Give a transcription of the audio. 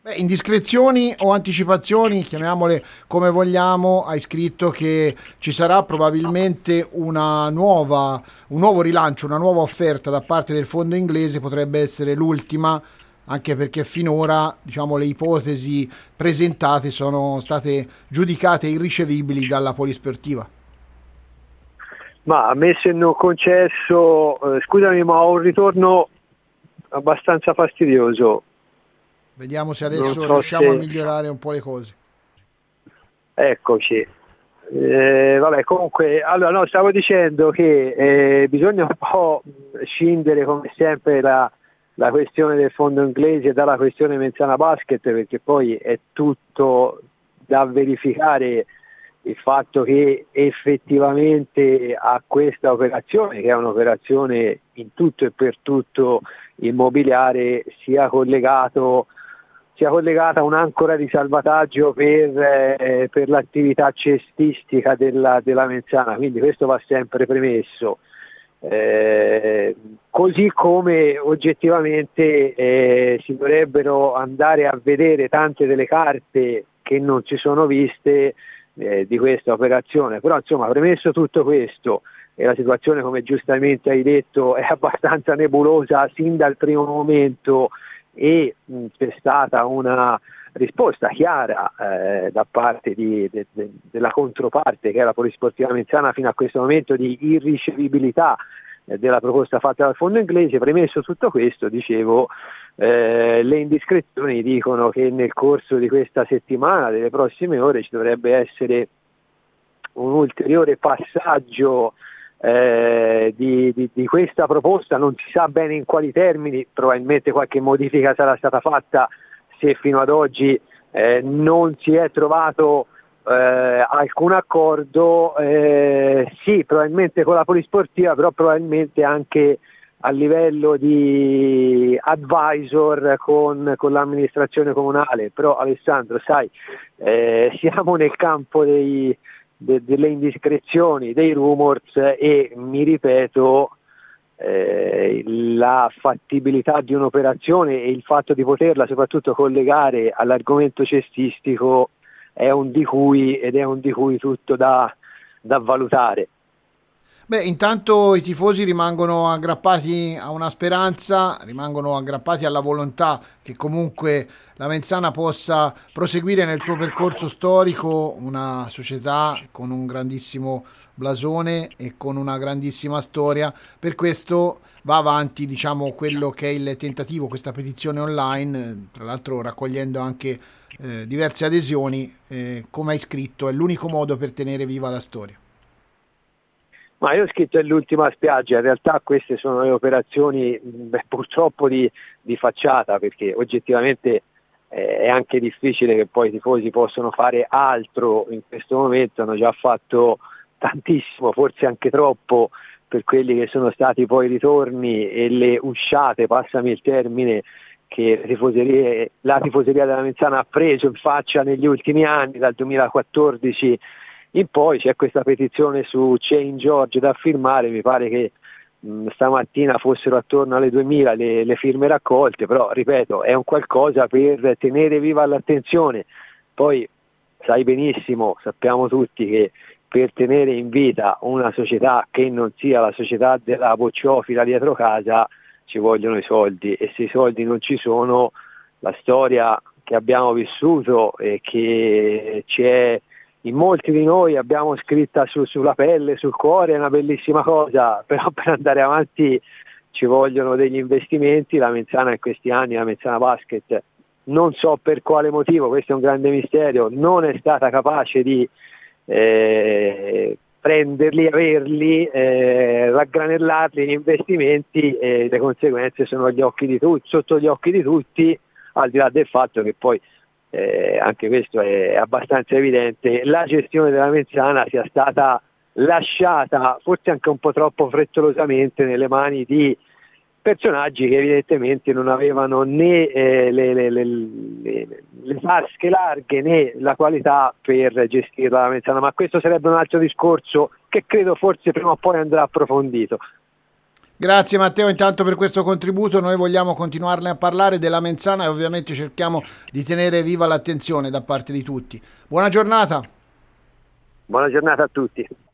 Beh, indiscrezioni o anticipazioni, chiamiamole come vogliamo, hai scritto che ci sarà probabilmente un nuovo rilancio, una nuova offerta da parte del fondo inglese, potrebbe essere l'ultima, anche perché finora, diciamo, le ipotesi presentate sono state giudicate irricevibili dalla polisportiva. Ma ammesso e non concesso, scusami, ma ho un ritorno abbastanza fastidioso. Vediamo se Non adesso so riusciamo a se... migliorare un po' le cose. Eccoci. Vabbè, comunque, allora no, stavo dicendo che bisogna un po' scindere come sempre la questione del fondo inglese dalla questione Menzana Basket, perché poi è tutto da verificare il fatto che effettivamente a questa operazione, che è un'operazione in tutto e per tutto immobiliare, sia collegata un'ancora di salvataggio per l'attività cestistica della Menzana, quindi questo va sempre premesso. Così come oggettivamente si dovrebbero andare a vedere tante delle carte che non si sono viste di questa operazione, però insomma, premesso tutto questo, e la situazione, come giustamente hai detto, è abbastanza nebulosa sin dal primo momento, e c'è stata una risposta chiara da parte della controparte, che è la Polisportiva Menzana, fino a questo momento di irricevibilità della proposta fatta dal fondo inglese. Premesso tutto questo, dicevo, le indiscrezioni dicono che nel corso di questa settimana, delle prossime ore, ci dovrebbe essere un ulteriore passaggio di questa proposta. Non si sa bene in quali termini, probabilmente qualche modifica sarà stata fatta se fino ad oggi non si è trovato alcun accordo, sì, probabilmente con la polisportiva, però probabilmente anche a livello di advisor con l'amministrazione comunale. Però Alessandro, sai, siamo nel campo delle indiscrezioni, dei rumors, e mi ripeto, la fattibilità di un'operazione e il fatto di poterla soprattutto collegare all'argomento cestistico è un di cui, ed è un di cui tutto da valutare. Beh, intanto i tifosi rimangono aggrappati a una speranza, rimangono aggrappati alla volontà che comunque la Menzana possa proseguire nel suo percorso storico, una società con un grandissimo blasone e con una grandissima storia. Per questo va avanti, diciamo, quello che è il tentativo, questa petizione online, tra l'altro raccogliendo anche diverse adesioni, come hai scritto, è l'unico modo per tenere viva la storia. Ma io ho scritto è l'ultima spiaggia, in realtà queste sono le operazioni purtroppo di facciata, perché oggettivamente è anche difficile che poi i tifosi possano fare altro in questo momento. Hanno già fatto tantissimo, forse anche troppo, per quelli che sono stati poi i ritorni e le usciate, passami il termine, che la tifoseria della Menzana ha preso in faccia negli ultimi anni, dal 2014 in poi. C'è questa petizione su Change.org da firmare, mi pare che stamattina fossero attorno alle 2000 le firme raccolte, però ripeto, è un qualcosa per tenere viva l'attenzione. Poi sai benissimo, sappiamo tutti che per tenere in vita una società che non sia la società della bocciofila dietro casa ci vogliono i soldi, e se i soldi non ci sono, la storia che abbiamo vissuto e che in molti di noi abbiamo scritta sulla pelle, sul cuore, è una bellissima cosa, però per andare avanti ci vogliono degli investimenti. La Menzana in questi anni, la Menzana Basket, non so per quale motivo, questo è un grande mistero, non è stata capace di prenderli, averli, raggranellarli in investimenti, e le conseguenze sono sotto gli occhi di tutti, al di là del fatto che poi anche questo è abbastanza evidente, la gestione della Menzana sia stata lasciata forse anche un po' troppo frettolosamente nelle mani di personaggi che evidentemente non avevano né le tasche larghe né la qualità per gestirla la Menzana, ma questo sarebbe un altro discorso che credo forse prima o poi andrà approfondito. Grazie Matteo intanto per questo contributo, noi vogliamo continuarne a parlare della Menzana e ovviamente cerchiamo di tenere viva l'attenzione da parte di tutti. Buona giornata. Buona giornata a tutti.